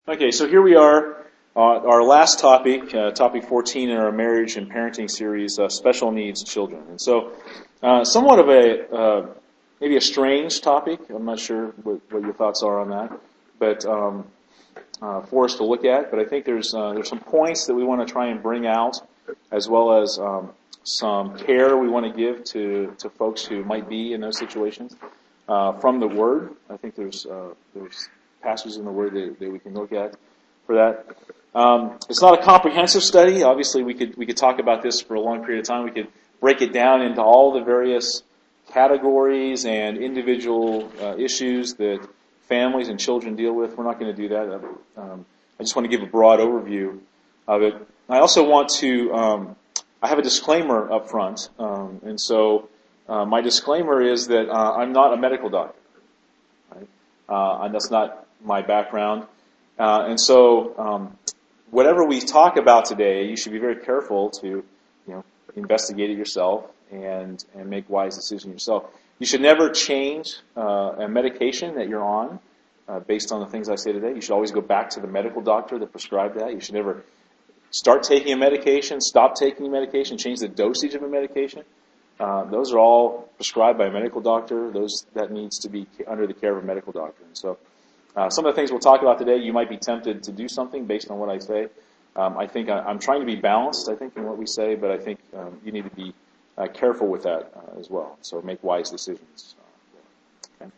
Okay, so here we are, our last topic, topic 14 in our marriage and parenting series, special needs children. And so, somewhat of maybe a strange topic. I'm not sure what your thoughts are on that, but for us to look at. But I think there's some points that we want to try and bring out, as well as some care we want to give to folks who might be in those situations from the Word. I think there's passages in the Word that we can look at for that. It's not a comprehensive study. Obviously, we could talk about this for a long period of time. We could break it down into all the various categories and individual issues that families and children deal with. We're not going to do that. I just want to give a broad overview of it. I also want to. I have a disclaimer up front, and so my disclaimer is that I'm not a medical doctor. Right? And that's not my background. And so whatever we talk about today, you should be very careful to investigate it yourself and make wise decisions yourself. You should never change a medication that you're on based on the things I say today. You should always go back to the medical doctor that prescribed that. You should never start taking a medication, stop taking a medication, change the dosage of a medication. Those are all prescribed by a medical doctor. That needs to be under the care of a medical doctor. And so some of the things we'll talk about today, you might be tempted to do something based on what I say. I think I'm trying to be balanced, I think, in what we say, but I think you need to be careful with that as well. So make wise decisions. Okay.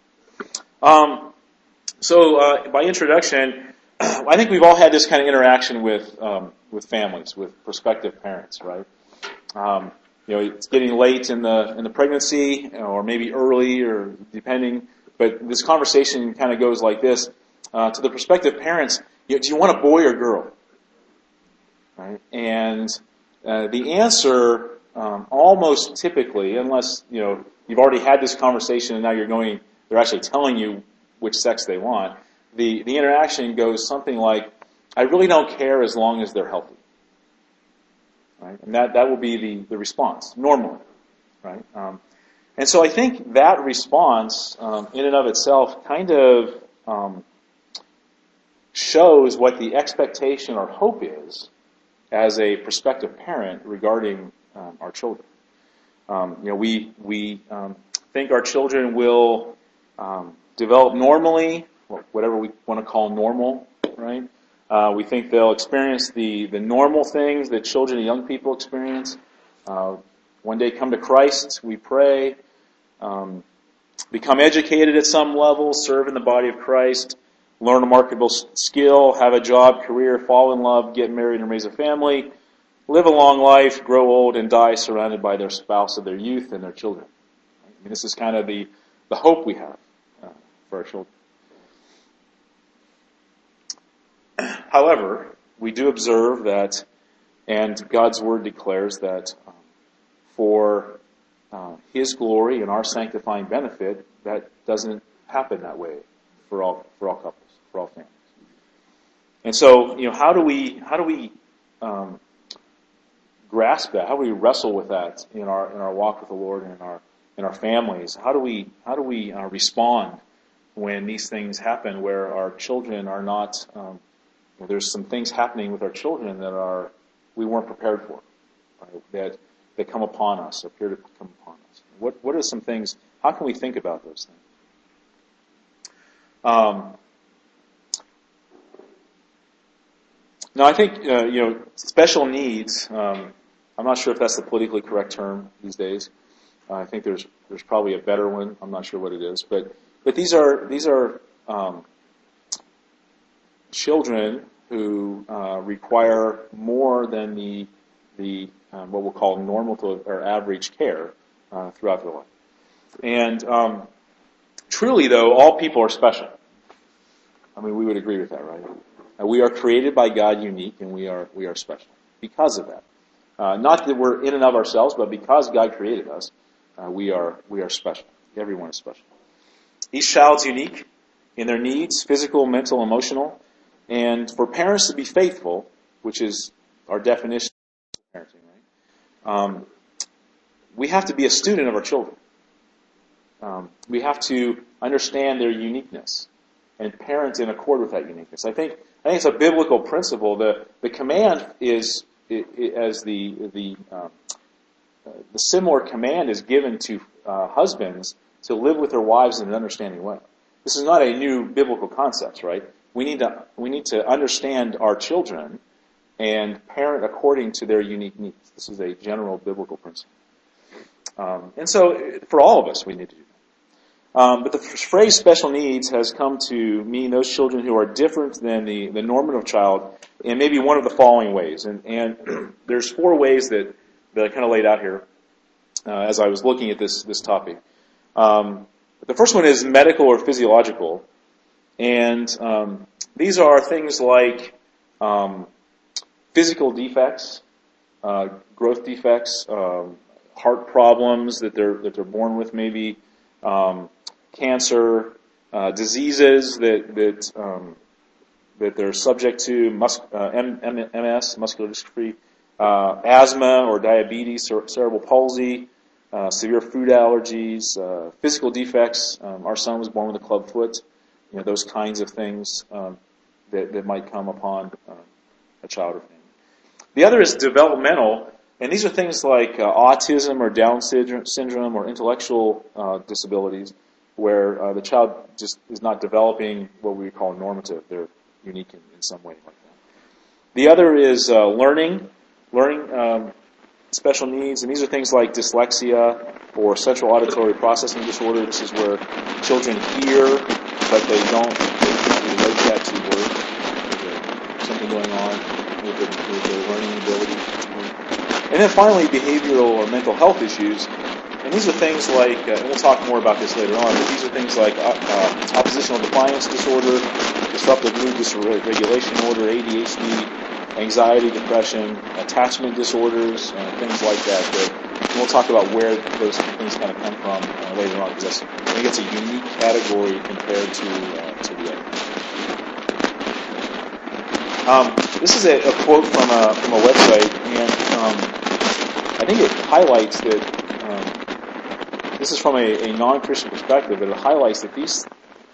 So by introduction, I think we've all had this kind of interaction with families, with prospective parents, right? It's getting late in the pregnancy, or maybe early, or depending. But this conversation kind of goes like this: to the prospective parents, do you want a boy or girl? Right? And the answer, almost typically, unless you've already had this conversation and now they're actually telling you which sex they want. The interaction goes something like, "I really don't care as long as they're healthy." Right? And that will be the response, normally. Right? And so I think that response, in and of itself, kind of shows what the expectation or hope is as a prospective parent regarding our children. We think our children will develop normally, whatever we want to call normal, right? We think they'll experience the normal things that children and young people experience. One day come to Christ, we pray, become educated at some level, serve in the body of Christ, learn a marketable skill, have a job, career, fall in love, get married and raise a family, live a long life, grow old, and die surrounded by their spouse of their youth and their children. I mean, this is kind of the hope we have for our children. However, we do observe that, and God's Word declares that for His glory and our sanctifying benefit, that doesn't happen that way for all couples, for all families. And so, how do we grasp that? How do we wrestle with that in our walk with the Lord and in our families? How do we respond when these things happen, where our children are not? There's some things happening with our children that we weren't prepared for, right? that come upon us, appear to come upon us. What are some things? How can we think about those things? Now, I think special needs. I'm not sure if that's the politically correct term these days. I think there's probably a better one. I'm not sure what it is, but these are children who require more than the what we'll call normal or average care throughout their life. And truly, though, all people are special. I mean, we would agree with that, right? We are created by God unique, and we are special because of that. Not that we're in and of ourselves, but because God created us, we are special. Everyone is special. Each child's unique in their needs, physical, mental, emotional. And for parents to be faithful, which is our definition of parenting, right? We have to be a student of our children. We have to understand their uniqueness. and parent in accord with that uniqueness. I think it's a biblical principle. The command is as the similar command is given to husbands to live with their wives in an understanding way. This is not a new biblical concept, right? We need to understand our children and parent according to their unique needs. This is a general biblical principle. And so, for all of us, we need to do that. But the phrase special needs has come to mean those children who are different than the normative child in maybe one of the following ways. And there's 4 ways that I kind of laid out here as I was looking at this topic. The first one is medical or physiological. And these are things like physical defects, growth defects, heart problems that they're born with, maybe cancer, diseases that they're subject to, MS, muscular dystrophy, asthma or diabetes, cerebral palsy, severe food allergies, physical defects. Our son was born with a club foot. Those kinds of things that might come upon a child or family. The other is developmental, and these are things like autism or Down syndrome or intellectual disabilities, where the child just is not developing what we call normative. They're unique in some way like that. The other is learning special needs, and these are things like dyslexia or central auditory processing disorder. This is where children hear, but they don't relate that to words. There's something going on with their learning ability. And then finally, behavioral or mental health issues. And these are things like, and we'll talk more about this later on, but these are things like oppositional defiance disorder, disruptive mood dysregulation disorder, ADHD, anxiety, depression, attachment disorders, things like that. And we'll talk about where those things kind of come from later on, because I think it's a unique category compared to the other. This is a quote from a website, and I think it highlights that. This is from a non-Christian perspective, but it highlights that these,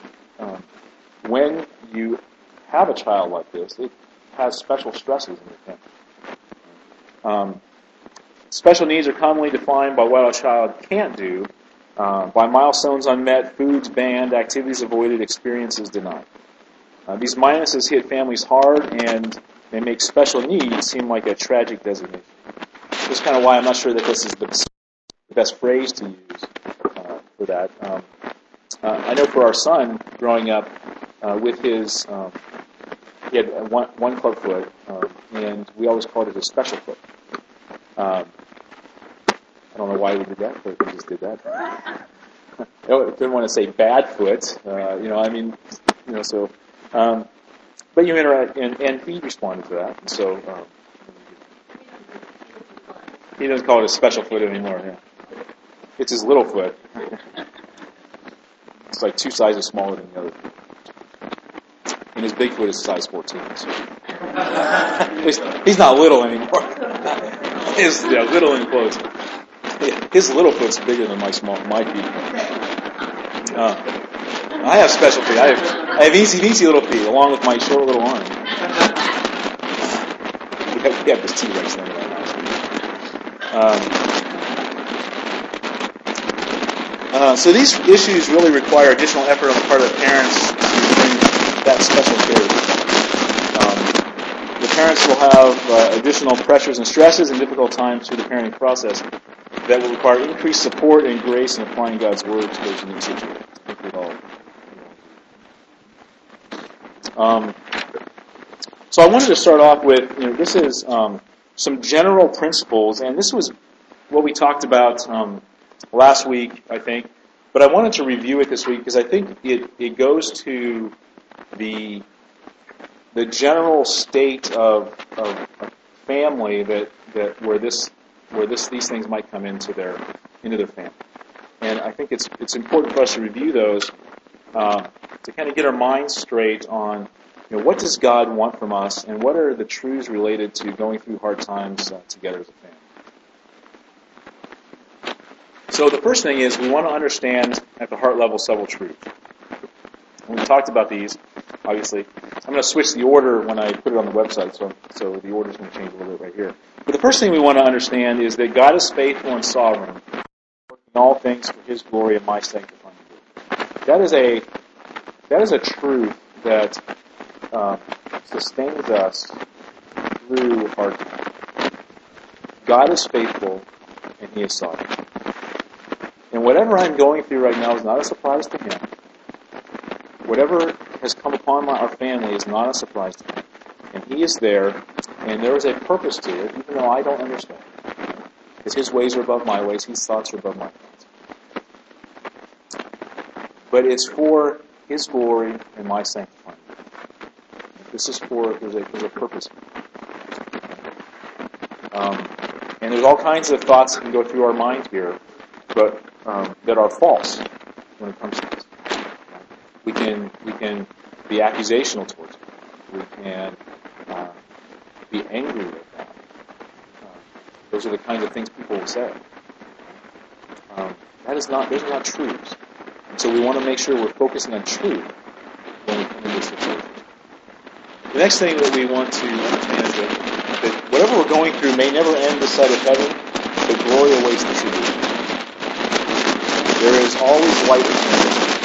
when you have a child like this, it has special stresses in your family. Special needs are commonly defined by what a child can't do, by milestones unmet, foods banned, activities avoided, experiences denied. These minuses hit families hard, and they make special needs seem like a tragic designation. That's kind of why I'm not sure that this is the best phrase to use for that. I know for our son, growing up with his, he had one club foot, and we always called it his special foot. I don't know why we did that, but we just did that. I didn't want to say bad foot, so. But you interact, and he responded to that, and so he doesn't call it a special foot anymore. Yeah. It's his little foot. It's like 2 sizes smaller than the other. And his big foot is size 14. So. He's not little anymore. He's little in quotes. His little foot's bigger than my feet. I have special feet. I have easy little feet, along with my short little arm. We have this T-Rex thing right now. So these issues really require additional effort on the part of the parents to bring that special care. The parents will have additional pressures and stresses and difficult times through the parenting process that will require increased support and grace in applying God's Word to those unique situations. I think we'd all. So I wanted to start off with, this is some general principles, and this was what we talked about last week, I think. But I wanted to review it this week because I think it goes to the general state of a family where these things might come into their family. And I think it's important for us to review those to kind of get our minds straight on what does God want from us, and what are the truths related to going through hard times together as a family. So the first thing is we want to understand at the heart level several truths. We talked about these, obviously. I'm going to switch the order when I put it on the website, so the order's going to change a little bit right here. But the first thing we want to understand is that God is faithful and sovereign, working all things for His glory and my sanctifying good. That is a truth that sustains us through hard times. God is faithful and He is sovereign. And whatever I'm going through right now is not a surprise to Him. Whatever has come upon our family is not a surprise to Him. And He is there, and there is a purpose to it, even though I don't understand. Because His ways are above my ways, His thoughts are above my thoughts. But it's for His glory and my sanctifying. This is for, there's a purpose. And there's all kinds of thoughts that can go through our mind here, but that are false when it comes to this. We can be accusational towards it. We can be angry with that. Those are the kinds of things people will say. Those are not truths. And so we want to make sure we're focusing on truth when we come into this situation. The next thing that we want to understand is that whatever we're going through may never end this side of heaven, but glory awaits the tribulation. There is always light at the end of it.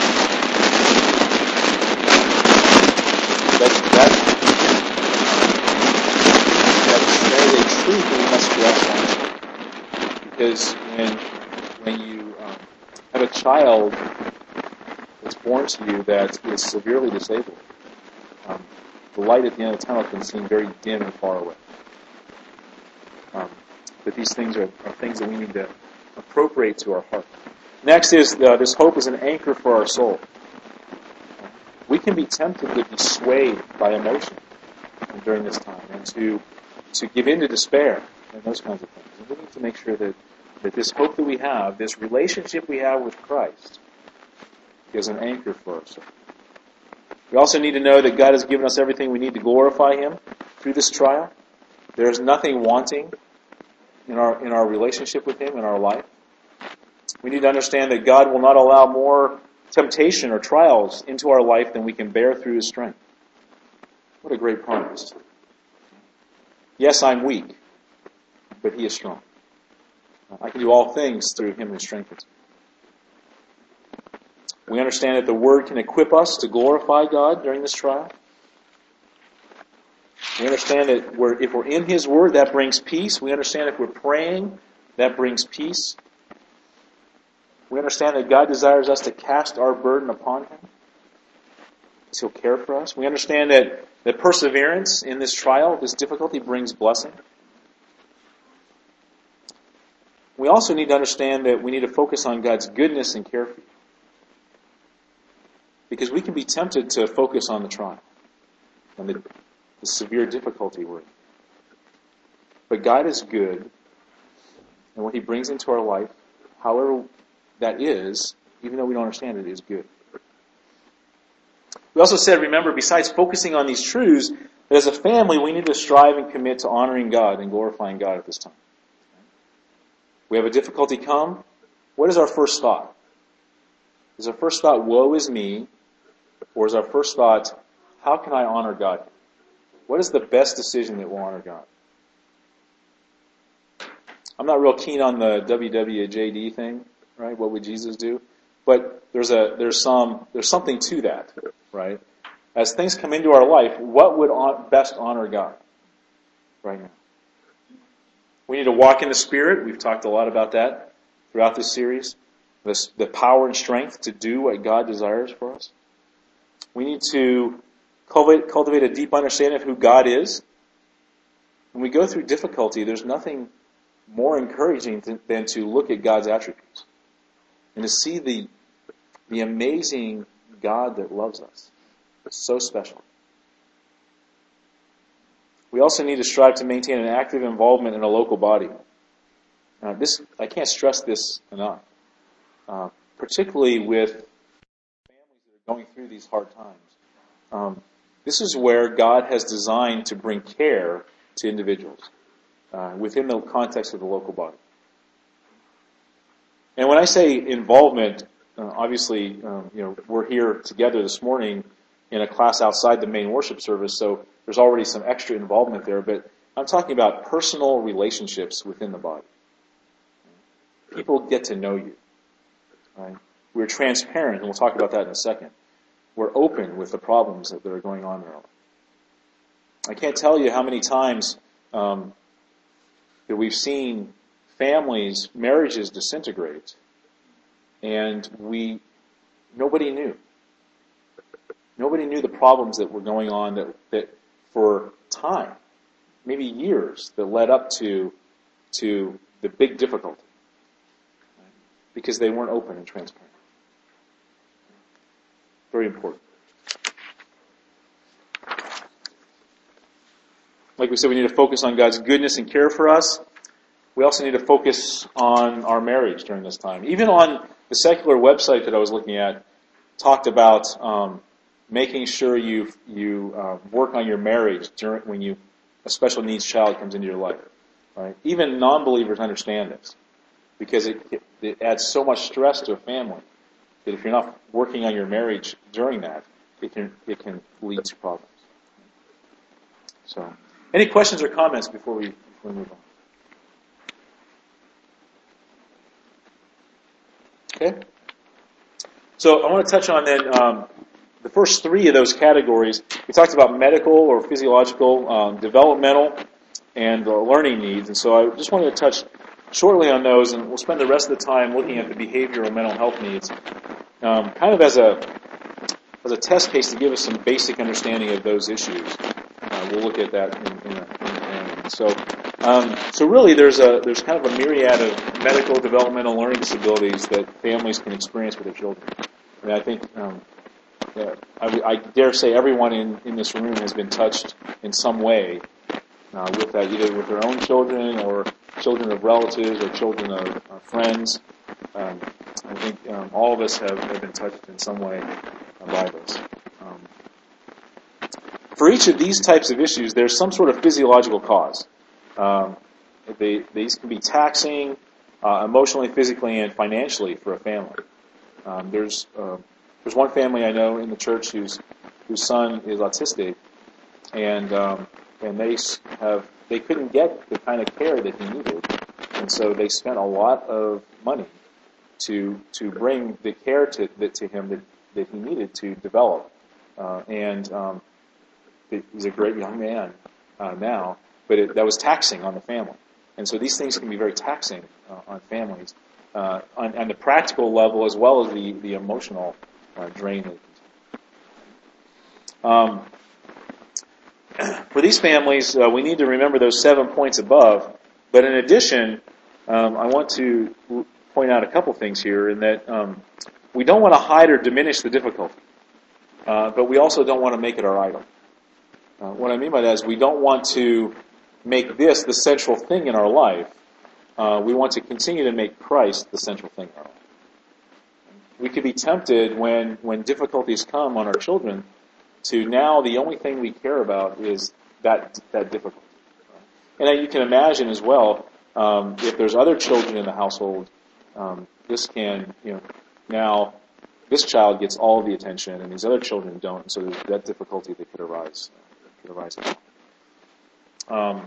That is a truth that we must grasp on. Because when you have a child that's born to you that is severely disabled, the light at the end of the tunnel can seem very dim and far away. But these things are things that we need to appropriate to our heart. Next is this hope is an anchor for our soul. We can be tempted to be swayed by emotion during this time and to give in to despair and those kinds of things. And we need to make sure that this hope that we have, this relationship we have with Christ, is an anchor for our soul. We also need to know that God has given us everything we need to glorify Him through this trial. There is nothing wanting in our relationship with Him in our life. We need to understand that God will not allow more temptation or trials into our life than we can bear through His strength. What a great promise. Yes, I'm weak, but He is strong. I can do all things through Him who strengthens me. We understand that the Word can equip us to glorify God during this trial. We understand that if we're in His Word, that brings peace. We understand if we're praying, that brings peace. We understand that God desires us to cast our burden upon Him, because He'll care for us. We understand that perseverance in this trial, this difficulty, brings blessing. We also need to understand that we need to focus on God's goodness and care for you. Because we can be tempted to focus on the trial and the severe difficulty we're in. But God is good, and what He brings into our life, however that is, even though we don't understand it, is good. We also said, remember, besides focusing on these truths, that as a family we need to strive and commit to honoring God and glorifying God at this time. We have a difficulty come. What is our first thought? Is our first thought, woe is me? Or is our first thought, how can I honor God? What is the best decision that will honor God? I'm not real keen on the WWJD thing, right? What would Jesus do? But there's something to that, right? As things come into our life, what would best honor God right now? We need to walk in the Spirit. We've talked a lot about that throughout this series. The power and strength to do what God desires for us. We need to cultivate a deep understanding of who God is. When we go through difficulty, there's nothing more encouraging than to look at God's attributes and to see the amazing God that loves us. It's so special. We also need to strive to maintain an active involvement in a local body. I can't stress this enough, particularly with going through these hard times. This is where God has designed to bring care to individuals within the context of the local body. And when I say involvement, obviously, we're here together this morning in a class outside the main worship service, so there's already some extra involvement there. But I'm talking about personal relationships within the body. People get to know you. Right? We're transparent, and we'll talk about that in a second. We're open with the problems that are going on in our life. I can't tell you how many times that we've seen families, marriages disintegrate, and nobody knew. Nobody knew the problems that were going on that for time, maybe years, that led up to the big difficulty, because they weren't open and transparent. Very important. Like we said, we need to focus on God's goodness and care for us. We also need to focus on our marriage during this time. Even on the secular website that I was looking at, talked about making sure you work on your marriage when a special needs child comes into your life. Right? Even non-believers understand this, because it adds so much stress to a family that if you're not working on your marriage during that, it can lead to problems. So, any questions or comments before we move on? Okay. So I want to touch on then the first three of those categories. We talked about medical or physiological, developmental, and learning needs. And so I just wanted to touch shortly on those, and we'll spend the rest of the time looking at the behavioral and mental health needs, kind of as a test case to give us some basic understanding of those issues. We'll look at that in a minute. So really, there's kind of a myriad of medical, developmental, learning disabilities that families can experience with their children. I mean, I think I dare say everyone in this room has been touched in some way with that, either with their own children or children of relatives or children of friends. I think all of us have been touched in some way by this. For each of these types of issues, there's some sort of physiological cause. These can be taxing emotionally, physically, and financially for a family. There's one family I know in the church whose son is autistic, and they couldn't get the kind of care that he needed, and so they spent a lot of money to bring the care to him that he needed to develop. He's a great young man now, but that was taxing on the family. And so these things can be very taxing on families, on the practical level as well as the emotional drain. For these families, we need to remember those 7 points above. But in addition, I want to point out a couple things here, in that we don't want to hide or diminish the difficulty, but we also don't want to make it our idol. What I mean by that is we don't want to make this the central thing in our life. We want to continue to make Christ the central thing in our life. We could be tempted when difficulties come on our children to now the only thing we care about is that difficulty. And you can imagine as well, if there's other children in the household, this can, now this child gets all of the attention and these other children don't, so there's that difficulty that could arise. And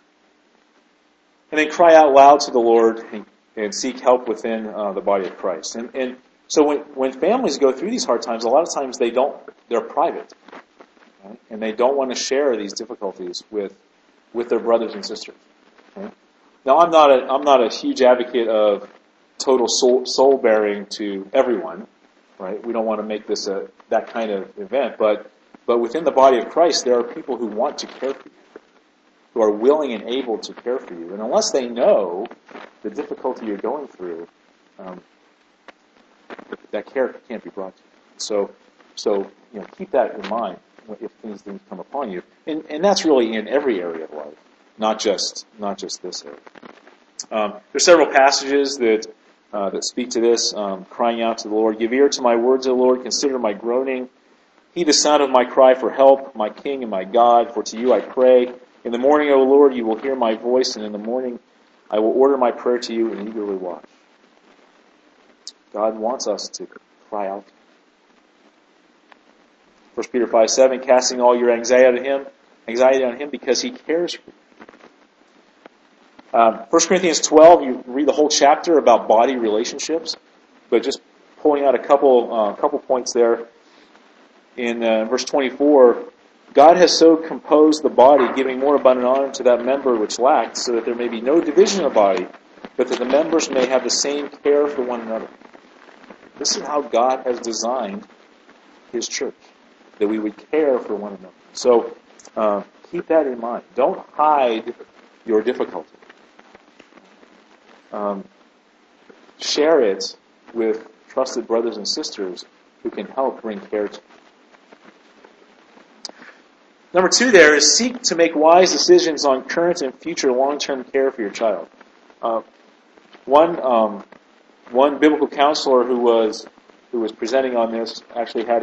then cry out loud to the Lord and seek help within the body of Christ. And so when families go through these hard times, a lot of times they're private, right? And they don't want to share these difficulties with their brothers and sisters. Okay? Now, I'm not a huge advocate of total soul bearing to everyone, right? We don't want to make this that kind of event, but within the body of Christ, there are people who want to care for you, who are willing and able to care for you. And unless they know the difficulty you're going through, that care can't be brought to you. So keep that in mind if things come upon you. And that's really in every area of life, not just this area. There's several passages that speak to this, crying out to the Lord. Give ear to my words, O Lord. Consider my groaning. Heed the sound of my cry for help, my King and my God, for to you I pray. In the morning, O Lord, you will hear my voice, and in the morning I will order my prayer to you and eagerly watch. God wants us to cry out. 1 Peter 5:7, casting all your anxiety on Him because He cares for you. 1 Corinthians 12, you read the whole chapter about body relationships, but just pulling out a couple points there. In verse 24, God has so composed the body, giving more abundant honor to that member which lacked, so that there may be no division of the body, but that the members may have the same care for one another. This is how God has designed His church, that we would care for one another. So keep that in mind. Don't hide your difficulty. Share it with trusted brothers and sisters who can help bring care to you. Number 2 there is seek to make wise decisions on current and future long-term care for your child. One biblical counselor who was presenting on this actually had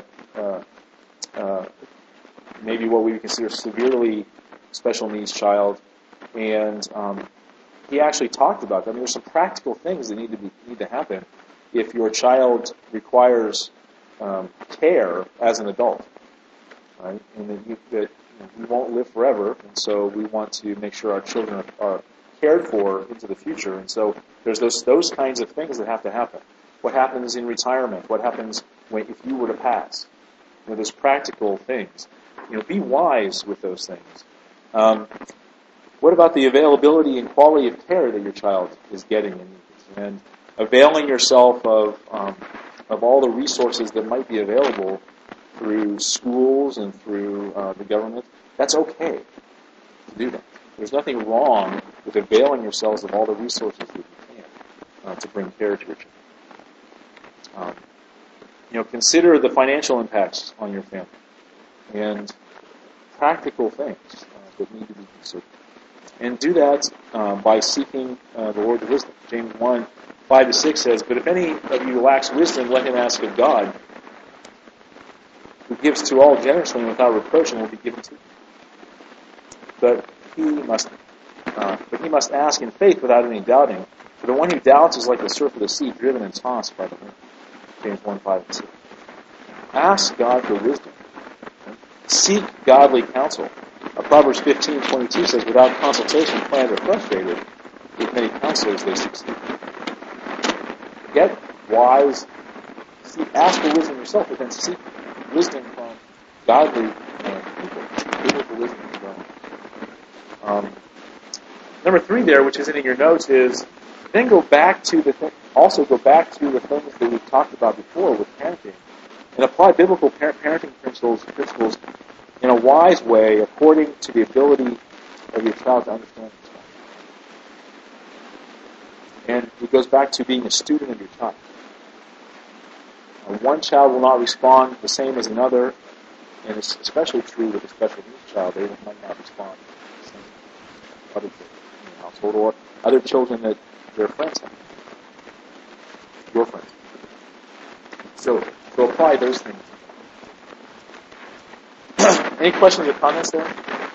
maybe what we would consider severely special needs child, and he actually talked about that. I mean, there's some practical things that need to happen if your child requires care as an adult, right? And that we won't live forever, and so we want to make sure our children are cared for into the future. And so there's those kinds of things that have to happen. What happens in retirement? What happens if you were to pass? There's practical things. Be wise with those things. What about the availability and quality of care that your child is getting and needs? And availing yourself of all the resources that might be available through schools and through the government. That's okay to do that. There's nothing wrong with availing yourselves of all the resources that you can to bring care to your child. Consider the financial impacts on your family and practical things that need to be considered. And do that by seeking the Lord's wisdom. James 1:5-6 says, "But if any of you lacks wisdom, let him ask of God, who gives to all generously and without reproach, and will be given to you. But he must ask in faith without any doubting. For the one who doubts is like the surf of the sea, driven and tossed by the wind." James 1:5-6. Ask God for wisdom. Seek godly counsel. Proverbs 15:22 says, "Without consultation, plans are frustrated. With many counselors, they succeed." Get wise. Ask for wisdom yourself, but then seek wisdom from godly people. Biblical wisdom as well. Number 3 there, which isn't in your notes, is then go back to the things that we've talked about before with parenting, and apply biblical parenting principles in a wise way according to the ability of your child to understand himself. And it goes back to being a student of your child. One child will not respond the same as another, and it's especially true with a special needs child. They might not respond the same as other children in the household, or other children that their friends have. Your friends. So apply those things. Any questions or comments there?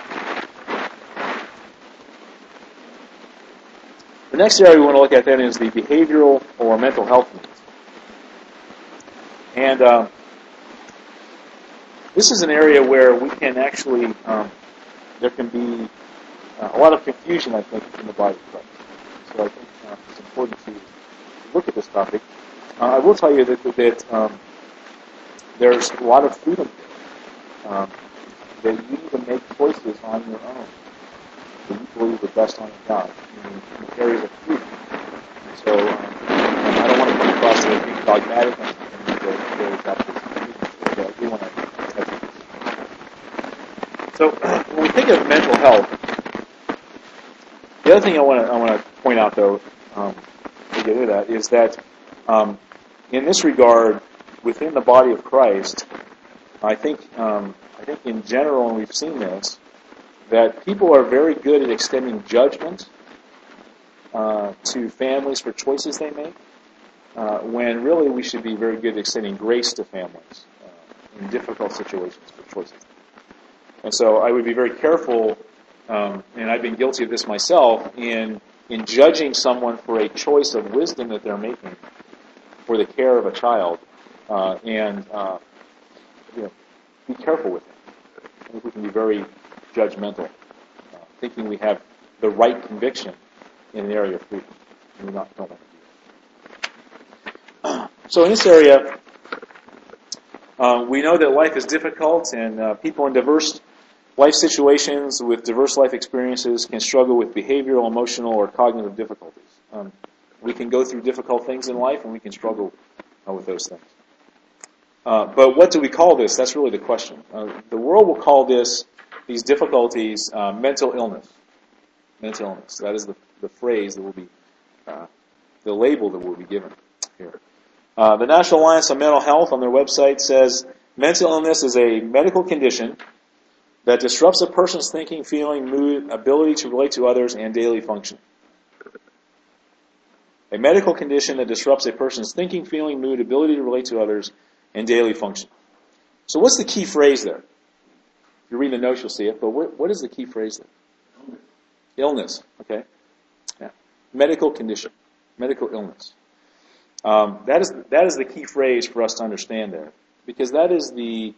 The next area we want to look at then is the behavioral or mental health needs. And this is an area where we can actually, there can be a lot of confusion, I think, in the body of Christ. So I think it's important to look at this topic. I will tell you that there's a lot of freedom that you need to make choices on your own that you believe are best on God in areas of freedom. And so I don't want to come across as being dogmatic and we want to touch it. So when we think of mental health, the other thing I want to point out, though, to get into that, is that in this regard, within the body of Christ, I think in general, and we've seen this, that people are very good at extending judgment to families for choices they make, when really we should be very good at extending grace to families in difficult situations for choices. And so I would be very careful, and I've been guilty of this myself, in judging someone for a choice of wisdom that they're making, for the care of a child, and be careful with it. I think we can be very judgmental, thinking we have the right conviction in an area of freedom. We don't want to do that. So in this area, we know that life is difficult, and people in diverse life situations with diverse life experiences can struggle with behavioral, emotional, or cognitive difficulties. We can go through difficult things in life, and we can struggle with those things. But what do we call this? That's really the question. The world will call these difficulties mental illness. Mental illness. That is the phrase that will be, the label that will be given here. The National Alliance on Mental Health on their website says, mental illness is a medical condition that disrupts a person's thinking, feeling, mood, ability to relate to others, and daily function. A medical condition that disrupts a person's thinking, feeling, mood, ability to relate to others, and daily function. So what's the key phrase there? If you read the notes, you'll see it, but what is the key phrase there? Illness, okay? Yeah. Medical condition, medical illness. That is the key phrase for us to understand there, because that is the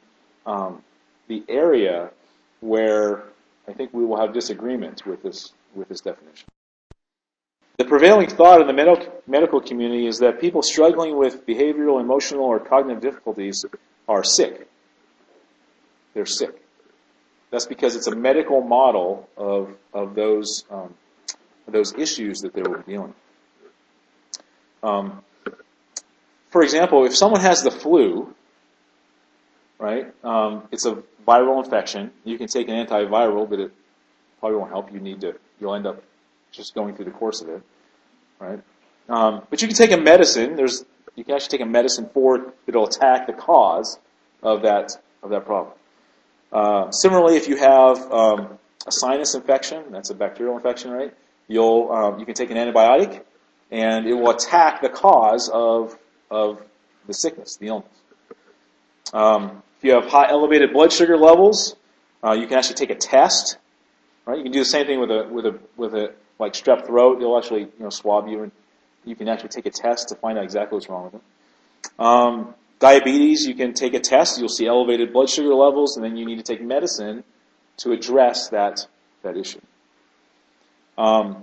area where I think we will have disagreement with this definition. The prevailing thought in the medical community is that people struggling with behavioral, emotional, or cognitive difficulties are sick. They're sick. That's because it's a medical model of those issues that they were dealing with. For example, if someone has the flu, right? It's a viral infection. You can take an antiviral, but it probably won't help. You'll end up just going through the course of it, right? But you can take a medicine. You can actually take a medicine that'll attack the cause of that problem. Similarly, if you have a sinus infection, that's a bacterial infection, right? You can take an antibiotic, and it will attack the cause of the sickness, the illness. If you have high elevated blood sugar levels, you can actually take a test. Right? You can do the same thing with a like strep throat. They'll actually swab you, and you can actually take a test to find out exactly what's wrong with it. Diabetes, you can take a test. You'll see elevated blood sugar levels, and then you need to take medicine to address that issue. When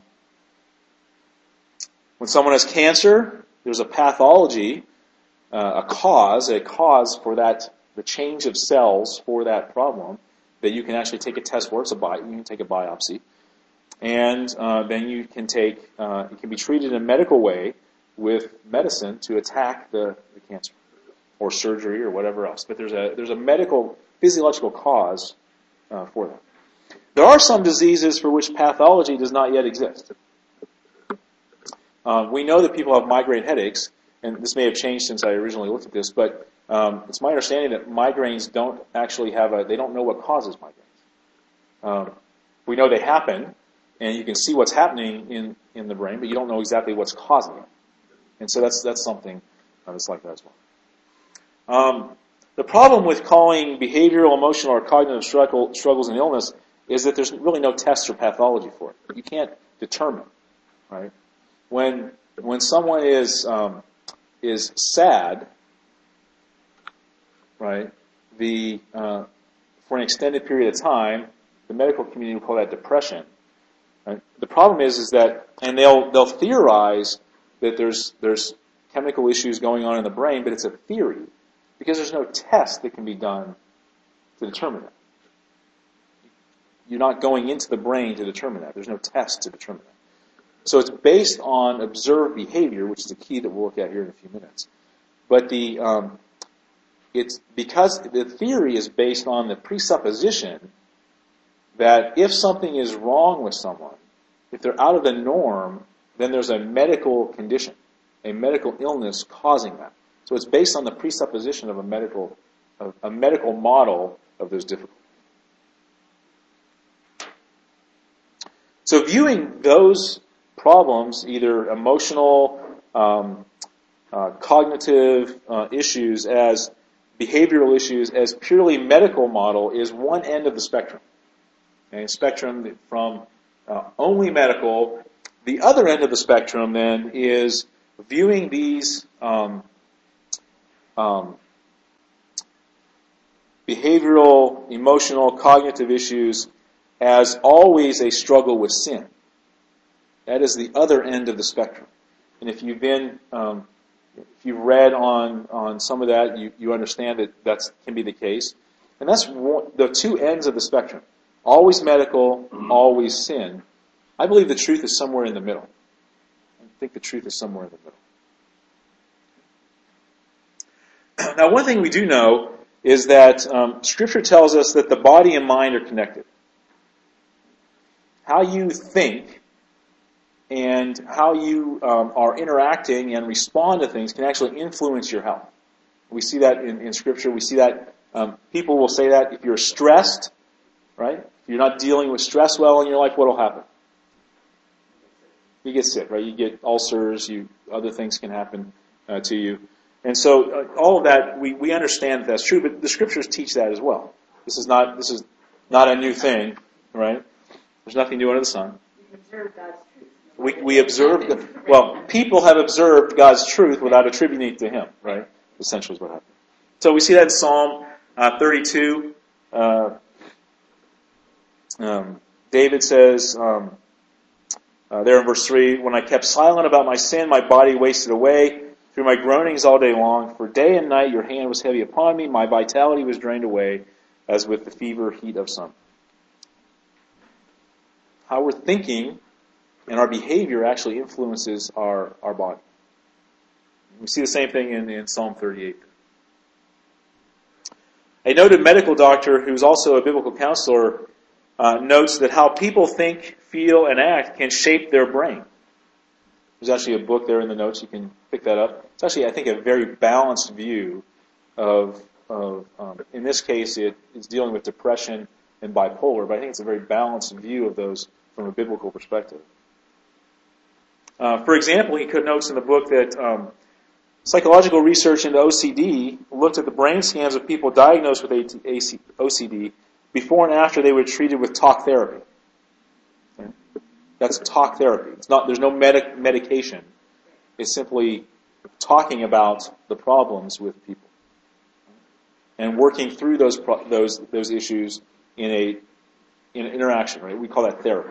someone has cancer, there's a pathology, a cause for that, the change of cells for that problem that you can actually take a test for. You can take a biopsy, and then you can take. It can be treated in a medical way with medicine to attack the cancer, or surgery, or whatever else. But there's a medical, physiological cause for that. There are some diseases for which pathology does not yet exist. We know that people have migraine headaches, and this may have changed since I originally looked at this, but it's my understanding that migraines don't actually they don't know what causes migraines. We know they happen, and you can see what's happening in the brain, but you don't know exactly what's causing it. And so that's something that's like that as well. The problem with calling behavioral, emotional, or cognitive struggles an illness is that there's really no tests or pathology for it. You can't determine, right? When someone is sad, right? For an extended period of time, the medical community will call that depression. Right? The problem is that, and they'll theorize that there's chemical issues going on in the brain, but it's a theory because there's no test that can be done to determine that. You're not going into the brain to determine that. There's no test to determine that. So it's based on observed behavior, which is the key that we'll look at here in a few minutes. But it's because the theory is based on the presupposition that if something is wrong with someone, if they're out of the norm, then there's a medical condition, a medical illness causing that. So it's based on the presupposition of a medical model of those difficulties. So viewing those problems, either emotional, cognitive issues as behavioral issues, as purely medical model, is one end of the spectrum. A spectrum from only medical. The other end of the spectrum, then, is viewing these um, behavioral, emotional, cognitive issues as always a struggle with sin. That is the other end of the spectrum. And if you've been, if you've read on some of that, you understand that can be the case. And that's the two ends of the spectrum. Always medical, always sin. I believe the truth is somewhere in the middle. I think the truth is somewhere in the middle. Now, one thing we do know is that Scripture tells us that the body and mind are connected. How you think and how you are interacting and respond to things can actually influence your health. We see that in Scripture. We see that people will say that if you're stressed, right? If you're not dealing with stress well in your life, what will happen? You get sick, right? You get ulcers. Other things can happen to you. And so all of that, we understand that that's true, but the Scriptures teach that as well. This is not a new thing, right? There's nothing new under the sun. We observe people have observed God's truth without attributing it to Him, right? Essentially is what happened. So we see that in Psalm 32. David says there in verse 3, "When I kept silent about my sin, my body wasted away through my groanings all day long. For day and night your hand was heavy upon me. My vitality was drained away as with the fever heat of summer." How we're thinking and our behavior actually influences our body. We see the same thing in Psalm 38. A noted medical doctor who's also a biblical counselor notes that how people think, feel, and act can shape their brain. There's actually a book there in the notes. You can pick that up. It's actually, I think, a very balanced view of in this case, it's dealing with depression and bipolar, but I think it's a very balanced view of those from a biblical perspective. For example, he notes in the book that psychological research into OCD looked at the brain scans of people diagnosed with OCD before and after they were treated with talk therapy. Okay? That's talk therapy. There's no medication. It's simply talking about the problems with people and working through those issues in an interaction. Right? We call that therapy.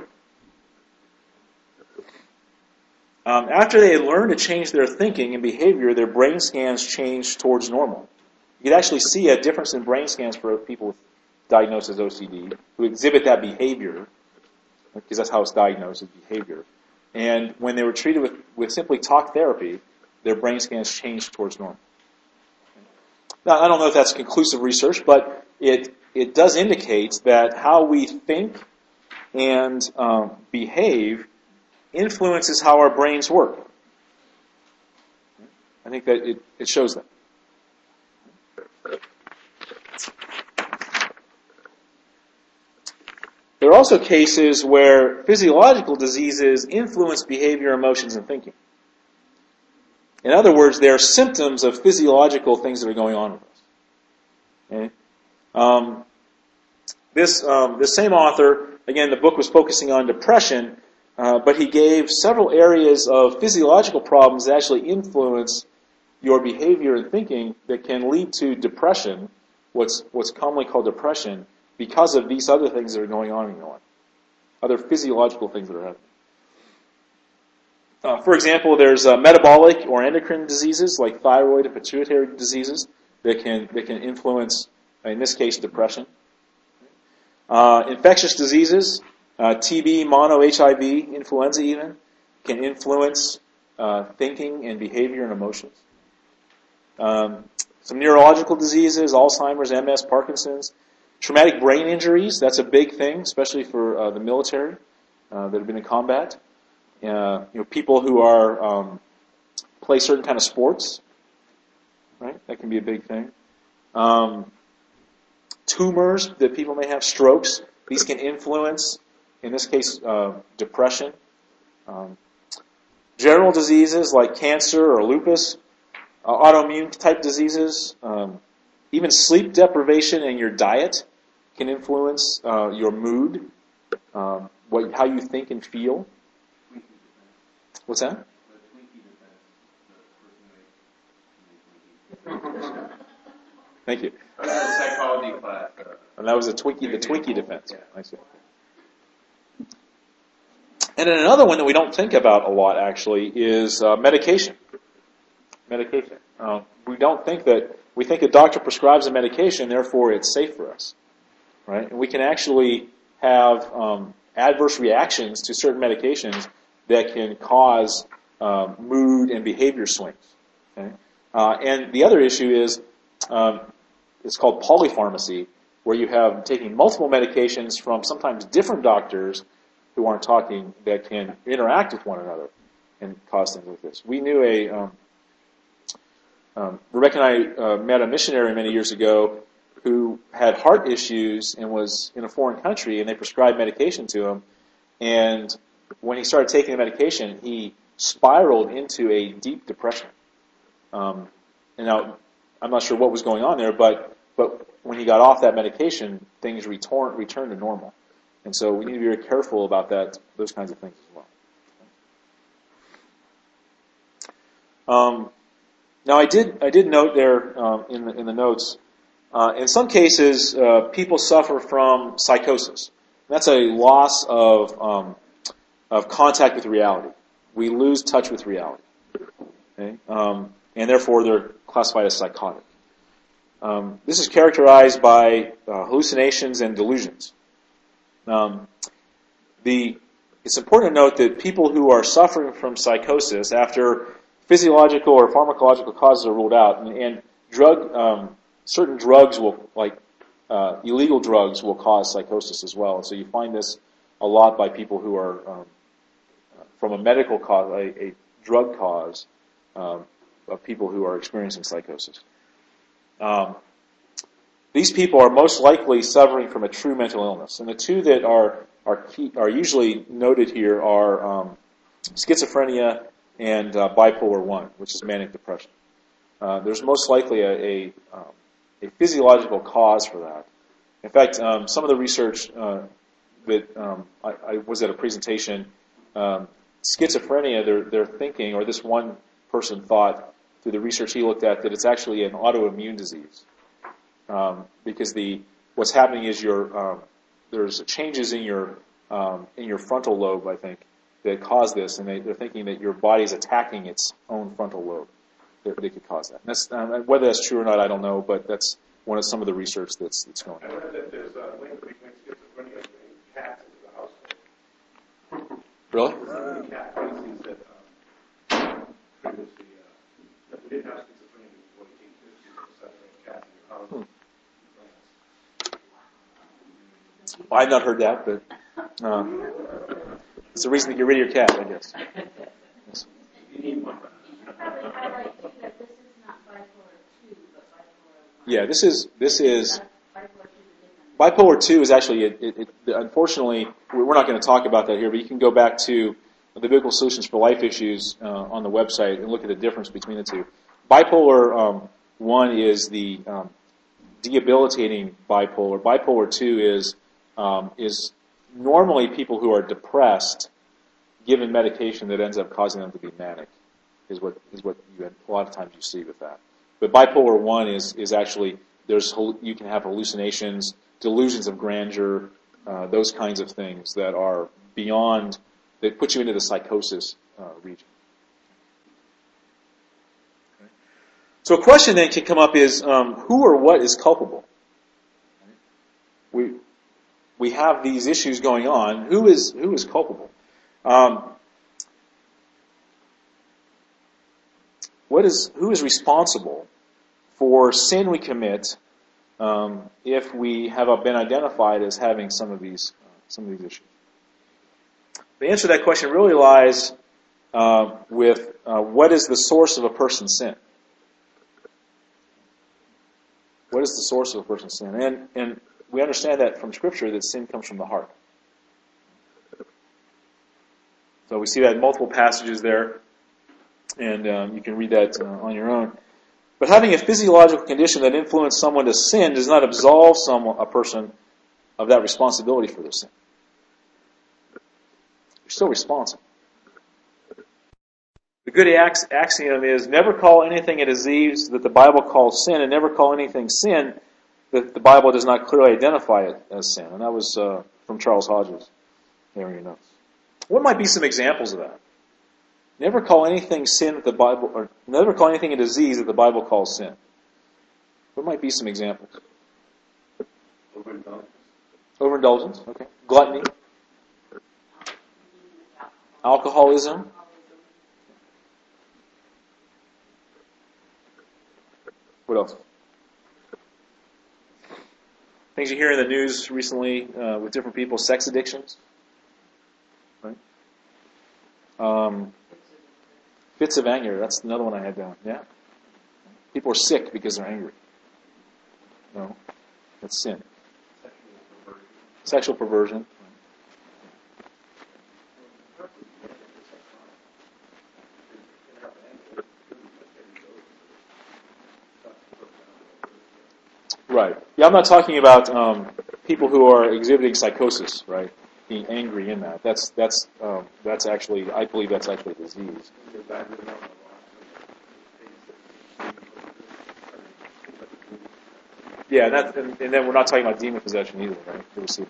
After they had learned to change their thinking and behavior, their brain scans changed towards normal. You could actually see a difference in brain scans for people with diagnosed as OCD who exhibit that behavior, because that's how it's diagnosed, as behavior. And when they were treated with simply talk therapy, their brain scans changed towards normal. Now, I don't know if that's conclusive research, but it does indicate that how we think and behave influences how our brains work. I think that it shows that. There are also cases where physiological diseases influence behavior, emotions, and thinking. In other words, they are symptoms of physiological things that are going on with us. Okay? This same author, again, the book was focusing on depression, but he gave several areas of physiological problems that actually influence your behavior and thinking that can lead to depression, what's commonly called depression, because of these other things that are going on in your life, other physiological things that are happening. For example, there's metabolic or endocrine diseases like thyroid and pituitary diseases that can influence, in this case, depression. Infectious diseases, TB, mono, HIV, influenza even, can influence thinking and behavior and emotions. Some neurological diseases, Alzheimer's, MS, Parkinson's. Traumatic brain injuries, that's a big thing, especially for the military that have been in combat. People who are play certain kind of sports, right? That can be a big thing. Tumors that people may have, strokes, these can influence, in this case, depression. General diseases like cancer or lupus, autoimmune type diseases, even sleep deprivation and your diet can influence your mood, how you think and feel. What's that? Thank you. I was in a psychology class. And that was the Twinkie defense. Yeah. I see. And then another one that we don't think about a lot, actually, is medication. Medication. We think a doctor prescribes a medication, therefore it's safe for us, right? And we can actually have adverse reactions to certain medications that can cause mood and behavior swings. Okay? And the other issue is it's called polypharmacy, where you have taking multiple medications from sometimes different doctors who aren't talking that can interact with one another and cause things like this. We knew Rebecca and I met a missionary many years ago who had heart issues and was in a foreign country, and they prescribed medication to him. And when he started taking the medication, he spiraled into a deep depression. And now, I'm not sure what was going on there, but when he got off that medication, things returned to normal. And so we need to be very careful about those kinds of things as well. Now, I did note there in the notes. In some cases, people suffer from psychosis. That's a loss of contact with reality. We lose touch with reality, okay? And therefore they're classified as psychotic. This is characterized by hallucinations and delusions. It's important to note that people who are suffering from psychosis, after physiological or pharmacological causes are ruled out, and certain drugs illegal drugs will cause psychosis as well. And so you find this a lot by people who are from a medical cause, a drug cause of people who are experiencing psychosis. These people are most likely suffering from a true mental illness, and the two that are usually noted here are schizophrenia and bipolar 1, which is manic depression. There's most likely a physiological cause for that. In fact, some of the research that I was at a presentation, schizophrenia, they're thinking, or this one person thought through the research he looked at, that it's actually an autoimmune disease. Because what's happening is there's changes in your frontal lobe, I think, that cause this, and they're thinking that your body is attacking its own frontal lobe that could cause that. And that's, whether that's true or not, I don't know, but that's some of the research that's going on. I read that there's a link between schizophrenia and cats in the household. Really? Cat cases that previously we didn't have schizophrenia before 1850, so cats in your house. I've not heard that, but it's a reason to get rid of your cat, I guess. Yes. You need one. You should probably highlight too that this is not bipolar 2, but bipolar 1. Yeah, this is bipolar 2 is actually unfortunately we're not going to talk about that here, but you can go back to the Biblical Solutions for Life Issues on the website and look at the difference between the two. Bipolar 1 is the debilitating bipolar. Bipolar 2 is normally people who are depressed given medication that ends up causing them to be manic, is what a lot of times you see with that. But bipolar 1 is actually you can have hallucinations, delusions of grandeur, those kinds of things that are beyond, that put you into the psychosis region. Okay. So a question then can come up is who or what is culpable? We have these issues going on. Who is culpable? Who is responsible for sin we commit if we have been identified as having some of these issues? The answer to that question really lies with what is the source of a person's sin. What is the source of a person's sin? And we understand that from Scripture that sin comes from the heart. So we see that in multiple passages there, and you can read that on your own. But having a physiological condition that influences someone to sin does not absolve a person of that responsibility for their sin. You're still responsible. The good axiom is never call anything a disease that the Bible calls sin, and never call anything sin that the Bible does not clearly identify it as sin. And that was from Charles Hodges. There you know. What might be some examples of that? Never call anything sin that the Bible, or never call anything a disease that the Bible calls sin. What might be some examples? Overindulgence. Overindulgence, okay. Gluttony. Alcoholism. What else? Things you hear in the news recently with different people, sex addictions. Right? Fits of anger, that's another one I had down. Yeah. People are sick because they're angry. No, that's sin. Sexual perversion. Right. Yeah, I'm not talking about people who are exhibiting psychosis, right? Being angry in that. That's actually, I believe that's actually a disease. Yeah, and then we're not talking about demon possession either, right? You'll see.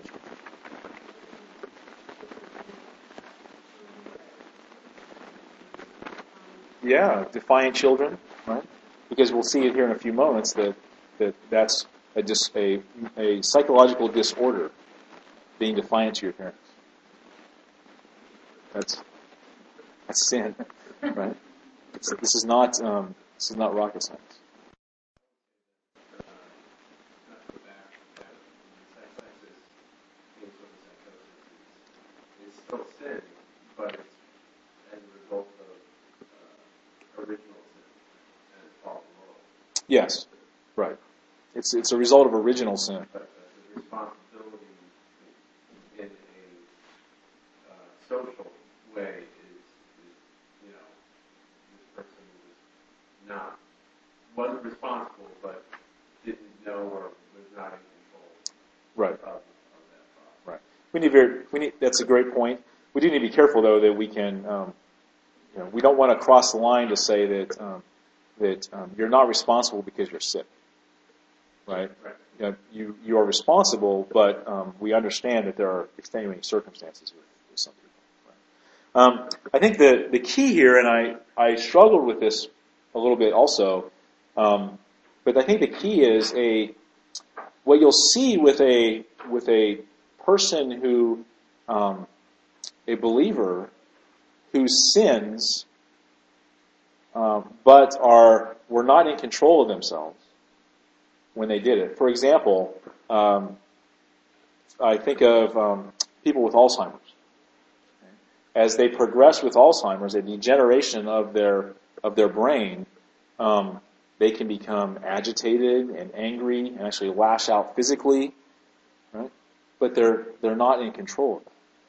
Yeah, defiant children, right? Because we'll see it here in a few moments that's a psychological disorder, being defiant to your parents. That's sin, right? This is not rocket science. It's still sin, but it's as a result of original sin and it's fallen world. Yes, right. It's a result of original sin. But the responsibility in a social way is this person wasn't responsible, but didn't know or was not in control. Right. Of that problem. Right. That's a great point. We do need to be careful, though, that we can, we don't want to cross the line to say that you're not responsible because you're sick. Right? Right. You are responsible, but we understand that there are extenuating circumstances with some people. Right? I think the key here, and I struggled with this a little bit also, but I think the key is what you'll see with a person who, a believer who sins, but were not in control of themselves when they did it. For example, I think of people with Alzheimer's. As they progress with Alzheimer's, a degeneration of their brain, they can become agitated and angry and actually lash out physically, right? But they're not in control of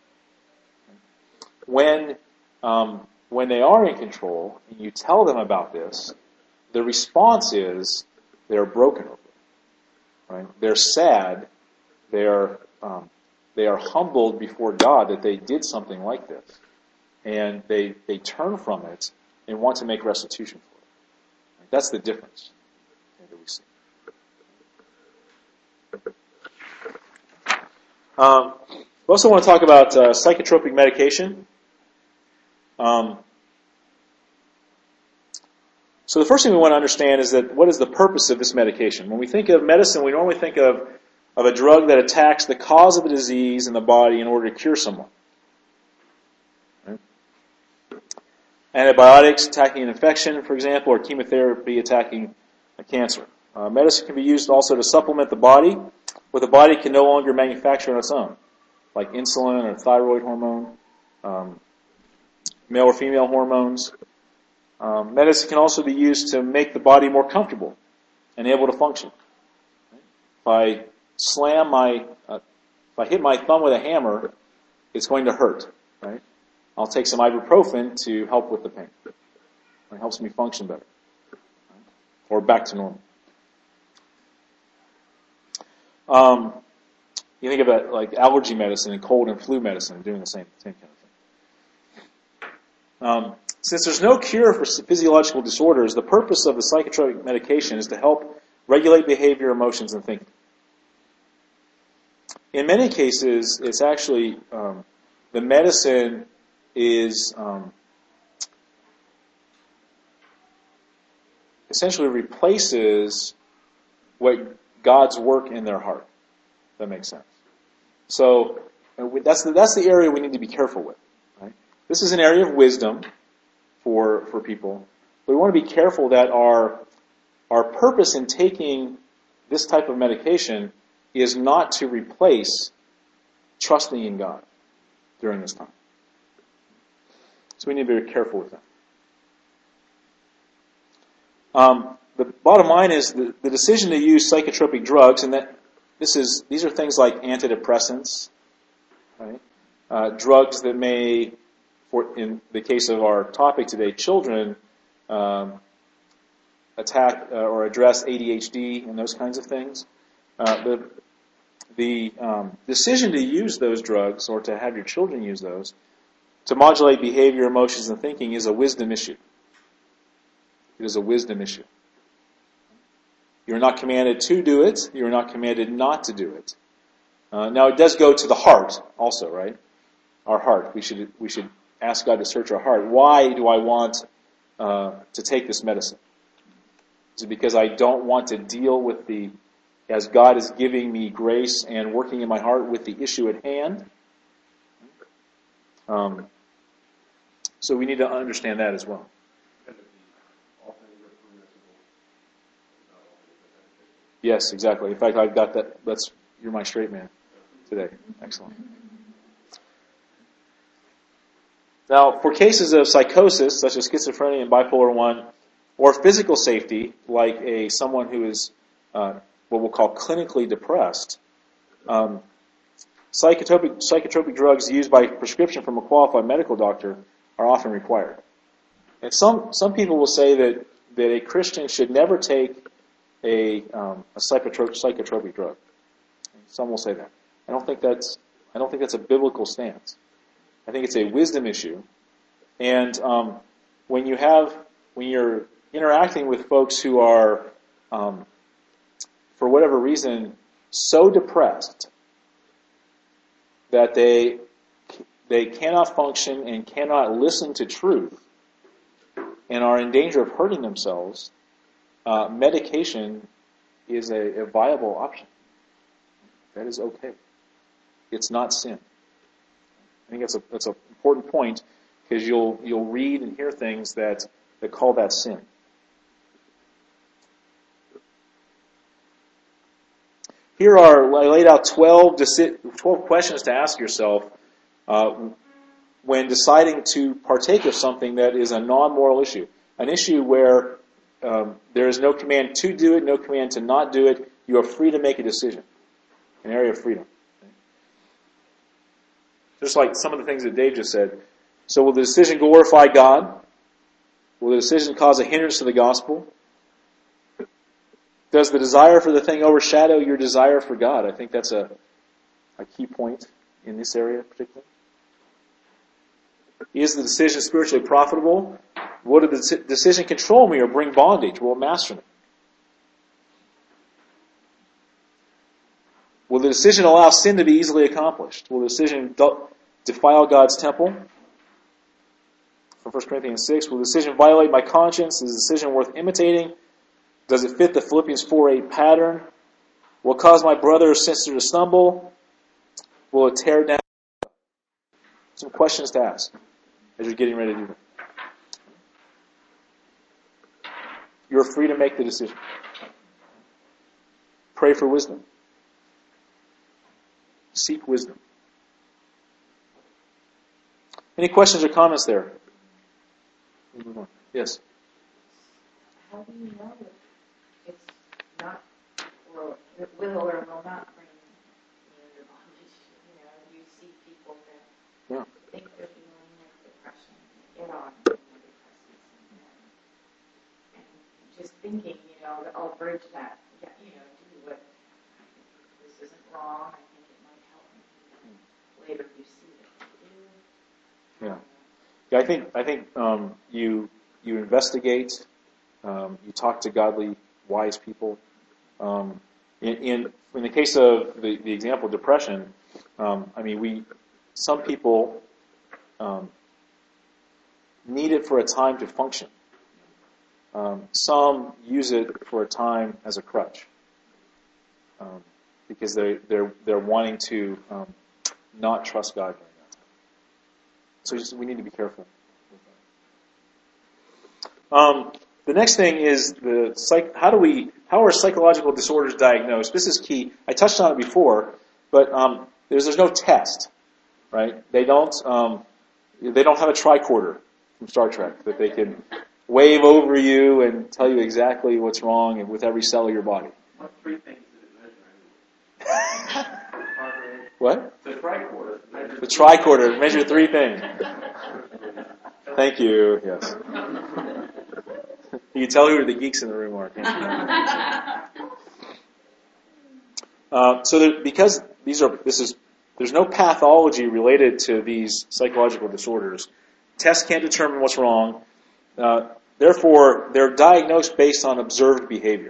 it. When they are in control and you tell them about this, the response is they're broken over it. Right? They're sad. They are humbled before God that they did something like this, and they turn from it and want to make restitution for it. Right? That's the difference that we see. We also want to talk about psychotropic medication. So the first thing we want to understand is that what is the purpose of this medication? When we think of medicine, we normally think of a drug that attacks the cause of the disease in the body in order to cure someone. Right? Antibiotics attacking an infection, for example, or chemotherapy attacking a cancer. Medicine can be used also to supplement the body, what the body can no longer manufacture on its own, like insulin or thyroid hormone, male or female hormones. Medicine can also be used to make the body more comfortable and able to function. If I hit my thumb with a hammer, it's going to hurt. Right? I'll take some ibuprofen to help with the pain. It helps me function better, or back to normal. You think about like allergy medicine and cold and flu medicine doing the same kind of thing. Since there's no cure for physiological disorders, the purpose of the psychotropic medication is to help regulate behavior, emotions, and thinking. In many cases, it's actually the medicine is essentially replaces what God's work in their heart. If that makes sense. So that's the area we need to be careful with. Right? This is an area of wisdom for people. But we want to be careful that our purpose in taking this type of medication is not to replace trusting in God during this time. So we need to be very careful with that. The bottom line is the decision to use psychotropic drugs, and that these are things like antidepressants, right? Drugs that may, in the case of our topic today, children, attack or address ADHD and those kinds of things. The decision to use those drugs or to have your children use those to modulate behavior, emotions, and thinking is a wisdom issue. It is a wisdom issue. You're not commanded to do it. You're not commanded not to do it. Now, it does go to the heart also, right? Our heart. We should ask God to search our heart. Why do I want to take this medicine? Is it because I don't want to deal with as God is giving me grace and working in my heart with the issue at hand? So we need to understand that as well. Yes, exactly. In fact, I've got that. You're my straight man today. Excellent. Now, for cases of psychosis, such as schizophrenia and bipolar 1, or physical safety, like someone who is what we'll call clinically depressed, psychotropic drugs used by prescription from a qualified medical doctor are often required. And some people will say that a Christian should never take a psychotropic drug. Some will say that. I don't think that's a biblical stance. I think it's a wisdom issue. And when you're interacting with folks who are, for whatever reason, so depressed that they cannot function and cannot listen to truth and are in danger of hurting themselves, medication is a viable option. That is okay. It's not sin. I think that's an important point, because you'll read and hear things that call that sin. Here I laid out 12 questions to ask yourself when deciding to partake of something that is a non-moral issue, an issue where there is no command to do it, no command to not do it. You are free to make a decision, an area of freedom. Just like some of the things that Dave just said. So will the decision glorify God? Will the decision cause a hindrance to the gospel? Does the desire for the thing overshadow your desire for God? I think that's a key point in this area particularly. Is the decision spiritually profitable? Will the decision control me or bring bondage? Will it master me? Will the decision allow sin to be easily accomplished? Will the decision defile God's temple? From 1 Corinthians 6, will the decision violate my conscience? Is the decision worth imitating? Does it fit the Philippians 4:8 pattern? Will it cause my brother or sister to stumble? Will it tear down? Some questions to ask as you're getting ready to do that. You're free to make the decision. Pray for wisdom. Seek wisdom. Any questions or comments there? Yes? How do you know if it's not, or it will or will not bring you under bondage? You know, you see people that think they're dealing with depression, get on antidepressants, and just thinking, you know, that I'll bridge that, you know, do what, this isn't wrong, I think it might help me. Later you see that you do. Yeah. I think you investigate, you talk to godly, wise people. In the case of the example of depression, some people need it for a time to function. Some use it for a time as a crutch because they're wanting to not trust God during that time. So we need to be careful with that. The next thing is how are psychological disorders diagnosed? This is key. I touched on it before, but there's no test, right? They don't have a tricorder from Star Trek that they can wave over you and tell you exactly what's wrong with every cell of your body. What three things did it measure? What? The tricorder. The tricorder measure three things. Thank you. Yes. You can tell who the geeks in the room are. Because there's no pathology related to these psychological disorders. Tests can't determine what's wrong. Therefore, they're diagnosed based on observed behavior.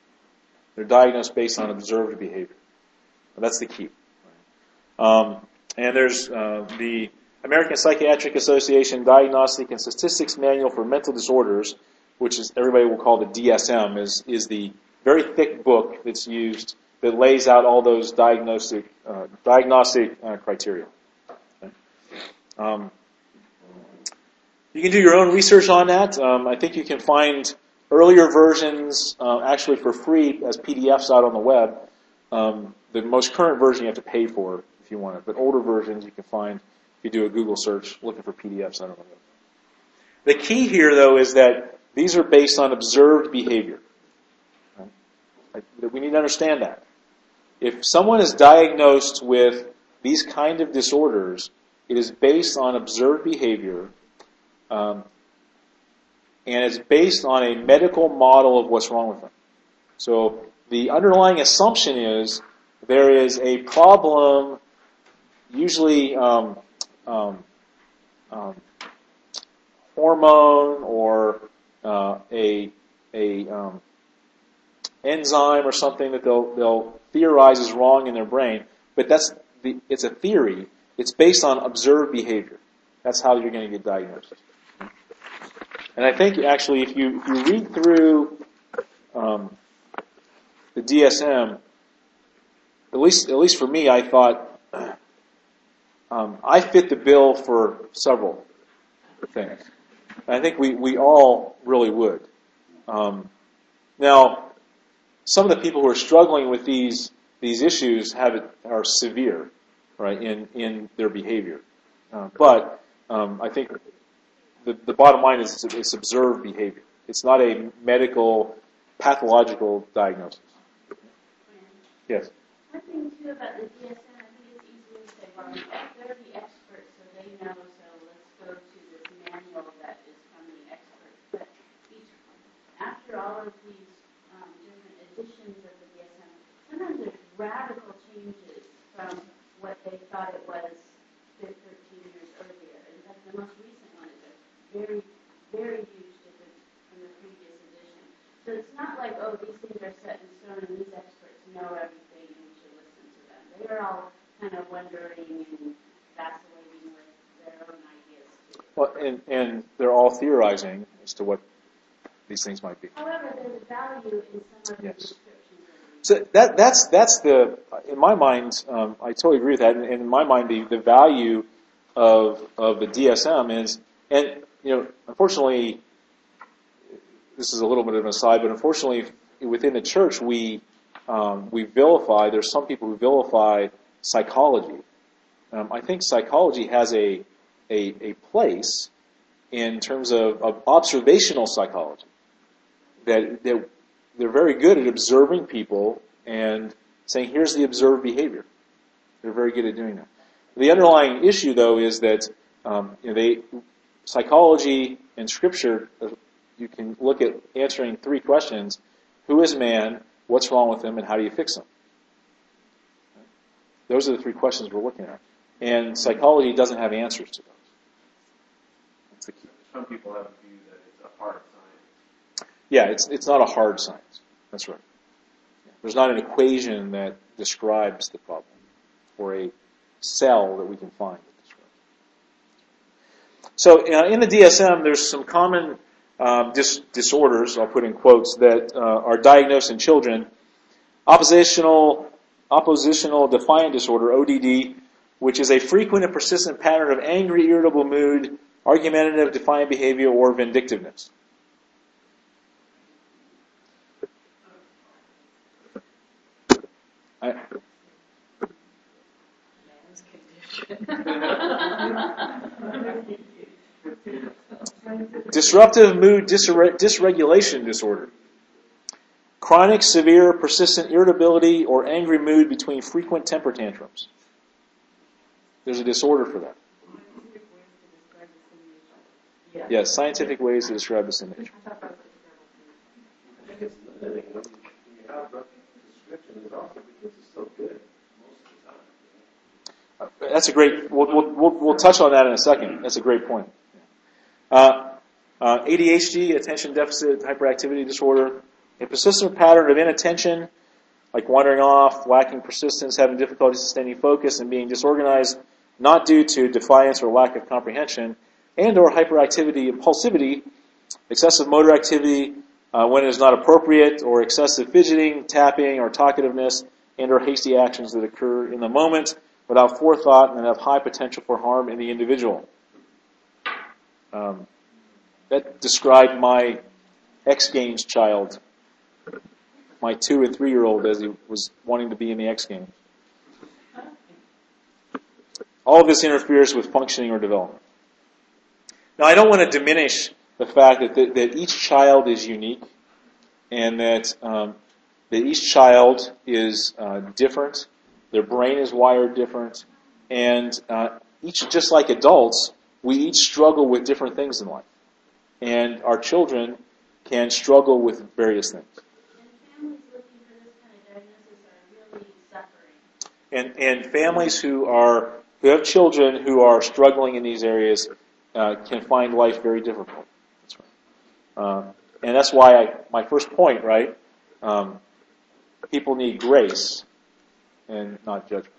That's the key. And there's the American Psychiatric Association Diagnostic and Statistics Manual for Mental Disorders, which is everybody will call the DSM, is the very thick book that's used that lays out all those diagnostic criteria. Okay. You can do your own research on that. I think you can find earlier versions actually for free as PDFs out on the web. The most current version you have to pay for if you want it, but older versions you can find if you do a Google search looking for PDFs out on the web. The key here, though, is that these are based on observed behavior. Right? We need to understand that. If someone is diagnosed with these kind of disorders, it is based on observed behavior, and it's based on a medical model of what's wrong with them. So the underlying assumption is there is a problem, usually hormone or a enzyme or something that they'll theorize is wrong in their brain, but it's a theory. It's based on observed behavior. That's how you're going to get diagnosed. And I think actually, if you read through the DSM, at least for me, I thought I fit the bill for several things. And I think we all really would. Now, some of the people who are struggling with these issues are severe, right, in their behavior. But I think the bottom line is it's observed behavior. It's not a medical, pathological diagnosis. Yes? One thing, too, about the DSM, I think it's easy to say, well, they're the experts, so they know, so let's go to this manual that is from the experts. But after all of these different editions of the DSM, sometimes there's radical changes from what they thought it was 13 years earlier. In fact, the most recent one is a very, very huge difference from the previous edition. So it's not like, oh, these things are set in stone and these experts know everything and you should listen to them. They are all kind of wondering and vacillating with their own ideas, too. Well, and they're all theorizing as to what these things might be. However, there's value in some of the Yes. descriptions. So that's the, in my mind, I totally agree with that. And in my mind, the value of the DSM is, and unfortunately, this is a little bit of an aside, but unfortunately, within the church, we vilify. There's some people who vilify psychology. I think psychology has a place in terms of observational psychology. That they're very good at observing people and saying, here's the observed behavior. They're very good at doing that. The underlying issue, though, is that psychology and Scripture, you can look at answering three questions. Who is man? What's wrong with him? And how do you fix him? Those are the three questions we're looking at. And psychology doesn't have answers to those. It's the key. Some people have a view that it's a hard science. Yeah, it's not a hard science. That's right. There's not an equation that describes the problem, or a cell that we can find that describes it. So in the DSM, there's some common disorders, I'll put in quotes, that are diagnosed in children. Oppositional defiant disorder, ODD, which is a frequent and persistent pattern of angry, irritable mood, argumentative, defiant behavior, or vindictiveness. Man's condition. Disruptive mood dysregulation disorder. Chronic, severe, persistent irritability or angry mood between frequent temper tantrums. There's a disorder for that. Yes, scientific ways to describe this in nature. I think it's limiting when you have the description. It's also because it's so good most of the time. That's a great. We'll touch on that in a second. That's a great point. ADHD, attention deficit hyperactivity disorder, a persistent pattern of inattention, like wandering off, lacking persistence, having difficulty sustaining focus, and being disorganized, not due to defiance or lack of comprehension, and/or hyperactivity, impulsivity, excessive motor activity when it is not appropriate, or excessive fidgeting, tapping, or talkativeness, and/or hasty actions that occur in the moment without forethought and have high potential for harm in the individual. That described my X Games child, my 2 and 3-year-old, as he was wanting to be in the X Games. All of this interferes with functioning or development. Now, I don't want to diminish the fact that each child is unique, and that each child is different. Their brain is wired different, and each, just like adults, we each struggle with different things in life. And our children can struggle with various things. And families looking for this kind of diagnosis are really suffering. And families who have children who are struggling in these areas can find life very difficult. That's right. And that's why my first point, right? People need grace and not judgment.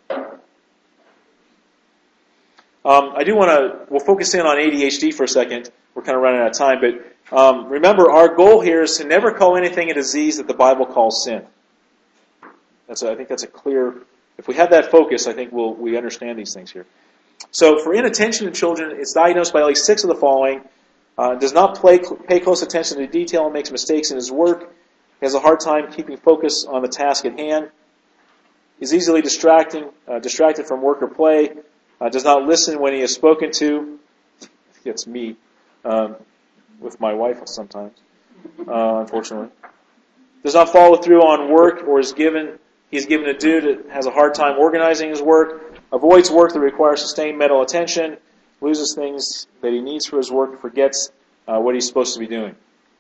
We'll focus in on ADHD for a second. We're kind of running out of time, but remember, our goal here is to never call anything a disease that the Bible calls sin. I think that's a clear. If we have that focus, I think we understand these things here. So, for inattention in children, it's diagnosed by at least 6 of the following: does not pay close attention to detail and makes mistakes in his work, has a hard time keeping focus on the task at hand, is easily distracted from work or play, does not listen when he is spoken to. It's me. With my wife sometimes, unfortunately. Does not follow through on work, or he's given a dude that has a hard time organizing his work, avoids work that requires sustained mental attention, loses things that he needs for his work, forgets what he's supposed to be doing.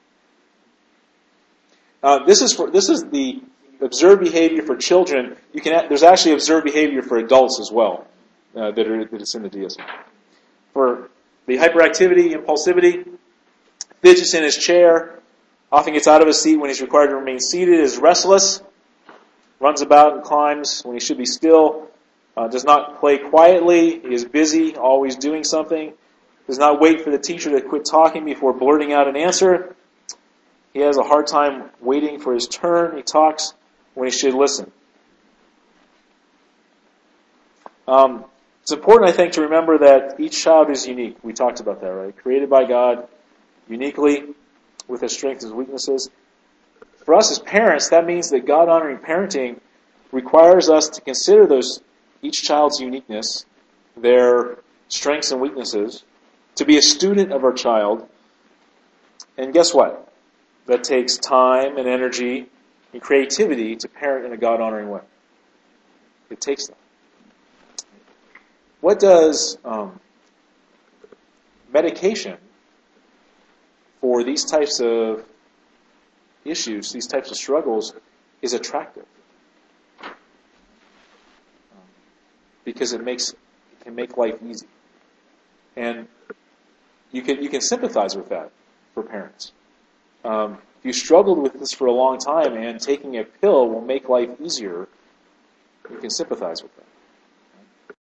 This is the observed behavior for children. There's actually observed behavior for adults as well that is in the DSM. For the hyperactivity, impulsivity, fidgets in his chair, often gets out of his seat when he's required to remain seated, is restless, runs about and climbs when he should be still, does not play quietly, is busy, always doing something, does not wait for the teacher to quit talking before blurting out an answer. He has a hard time waiting for his turn. He talks when he should listen. It's important, I think, to remember that each child is unique. We talked about that, right? Created by God, uniquely, with his strengths and weaknesses. For us as parents, that means that God-honoring parenting requires us to consider each child's uniqueness, their strengths and weaknesses, to be a student of our child. And guess what? That takes time and energy and creativity to parent in a God-honoring way. It takes that. What does medication for these types of issues, these types of struggles, is attractive? Because it can make life easy. And you can sympathize with that for parents. If you struggled with this for a long time and taking a pill will make life easier, you can sympathize with that.